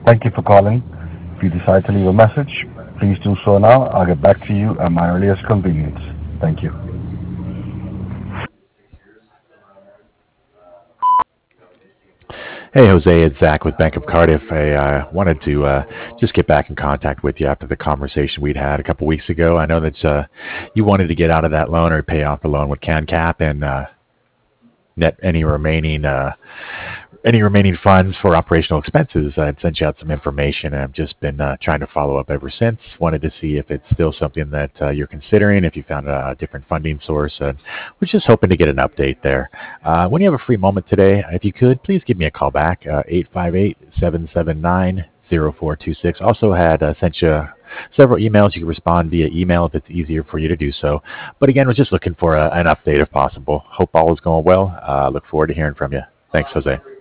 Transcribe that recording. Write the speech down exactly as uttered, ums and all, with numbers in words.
Thank you for calling. If you decide to leave a message, please do so now. I'll get back to you at my earliest convenience. Thank you. Hey, Jose, it's Zach with Bank of Cardiff. I uh, wanted to uh, just get back in contact with you after the conversation we'd had a couple weeks ago. I know that uh, you wanted to get out of that loan or pay off the loan with CanCap and uh, net any remaining uh, any remaining funds for operational expenses. I'd sent you out some information, and I've just been uh, trying to follow up ever since. Wanted to see if it's still something that uh, you're considering, if you found a different funding source, and was just hoping to get an update there. Uh, when you have a free moment today, if you could, please give me a call back, uh, eight five eight, seven seven nine, zero four two six. Also had uh, sent you several emails. You can respond via email if it's easier for you to do so. But again, we're just looking for a, an update if possible. Hope all is going well. Uh, look forward to hearing from you. Thanks, Jose.